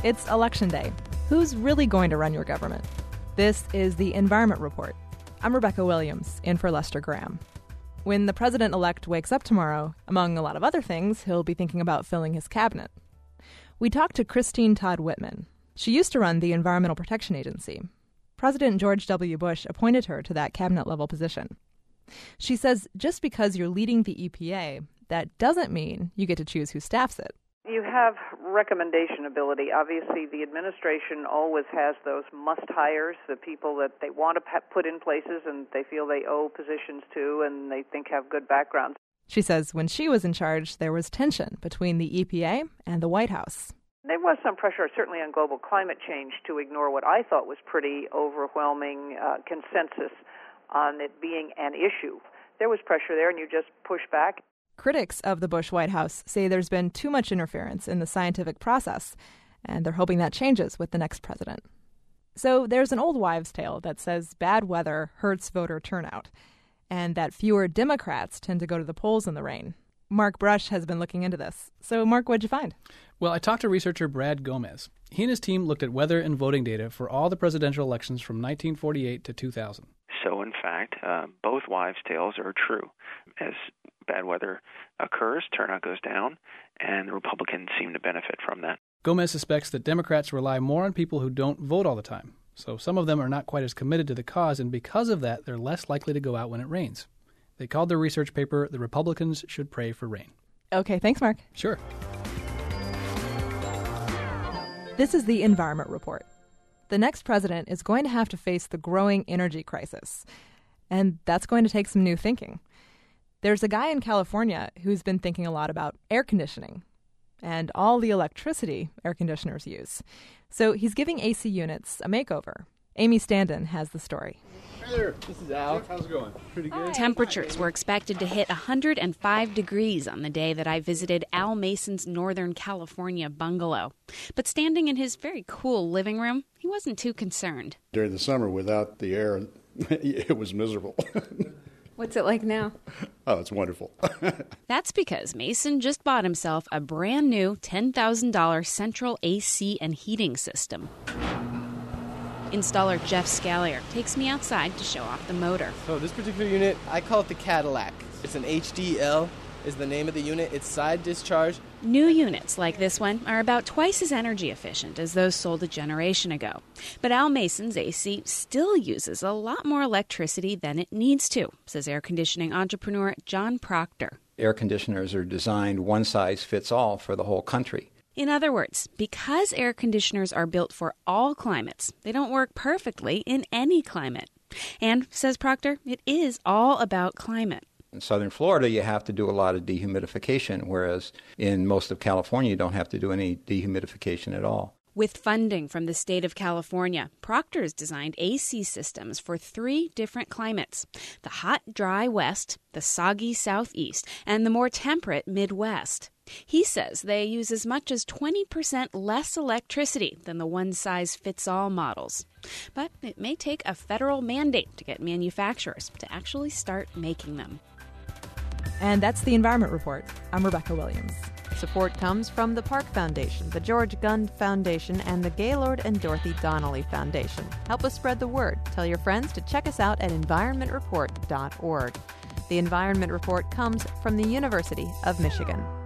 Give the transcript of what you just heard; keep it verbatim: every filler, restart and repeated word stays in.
It's Election Day. Who's really going to run your government? This is the Environment Report. I'm Rebecca Williams, in for Lester Graham. When the president-elect wakes up tomorrow, among a lot of other things, he'll be thinking about filling his cabinet. We talked to Christine Todd Whitman. She used to run the Environmental Protection Agency. President George W. Bush appointed her to that cabinet-level position. She says just because you're leading the E P A, that doesn't mean you get to choose who staffs it. You have recommendation ability. Obviously, the administration always has those must-hires, the people that they want to put in places and they feel they owe positions to and they think have good backgrounds. She says when she was in charge, there was tension between the E P A and the White House. There was some pressure, certainly on global climate change, to ignore what I thought was pretty overwhelming uh, consensus on it being an issue. There was pressure there, and you just push back. Critics of the Bush White House say there's been too much interference in the scientific process, and they're hoping that changes with the next president. So there's an old wives' tale that says bad weather hurts voter turnout, and that fewer Democrats tend to go to the polls in the rain. Mark Brush has been looking into this. So, Mark, what'd you find? Well, I talked to researcher Brad Gomez. He and his team looked at weather and voting data for all the presidential elections from nineteen forty-eight to two thousand. So, in fact, uh, both wives' tales are true. As bad weather occurs, turnout goes down, and the Republicans seem to benefit from that. Gomez suspects that Democrats rely more on people who don't vote all the time. So some of them are not quite as committed to the cause, and because of that, they're less likely to go out when it rains. They called their research paper, "The Republicans Should Pray for Rain." Okay, thanks, Mark. Sure. This is the Environment Report. The next president is going to have to face the growing energy crisis, and that's going to take some new thinking. There's a guy in California who's been thinking a lot about air conditioning and all the electricity air conditioners use. So he's giving A C units a makeover. Amy Standen has the story. Hey there, this is Al. How's it going? Pretty good. Temperatures were expected to hit one hundred five degrees on the day that I visited Al Mason's Northern California bungalow. But standing in his very cool living room, he wasn't too concerned. During the summer, without the air, it was miserable. What's it like now? Oh, it's wonderful. That's because Mason just bought himself a brand new ten thousand dollars central A C and heating system. Installer Jeff Scallier takes me outside to show off the motor. So this particular unit, I call it the Cadillac. It's an H D L is the name of the unit. It's side discharge. New units like this one are about twice as energy efficient as those sold a generation ago. But Al Mason's A C still uses a lot more electricity than it needs to, says air conditioning entrepreneur John Proctor. Air conditioners are designed one size fits all for the whole country. In other words, because air conditioners are built for all climates, they don't work perfectly in any climate. And, says Proctor, it is all about climate. In southern Florida, you have to do a lot of dehumidification, whereas in most of California, you don't have to do any dehumidification at all. With funding from the state of California, Proctor's designed A C systems for three different climates: the hot, dry west, the soggy southeast, and the more temperate Midwest. He says they use as much as twenty percent less electricity than the one-size-fits-all models. But it may take a federal mandate to get manufacturers to actually start making them. And that's the Environment Report. I'm Rebecca Williams. Support comes from the Park Foundation, the George Gund Foundation, and the Gaylord and Dorothy Donnelly Foundation. Help us spread the word. Tell your friends to check us out at environment report dot org. The Environment Report comes from the University of Michigan.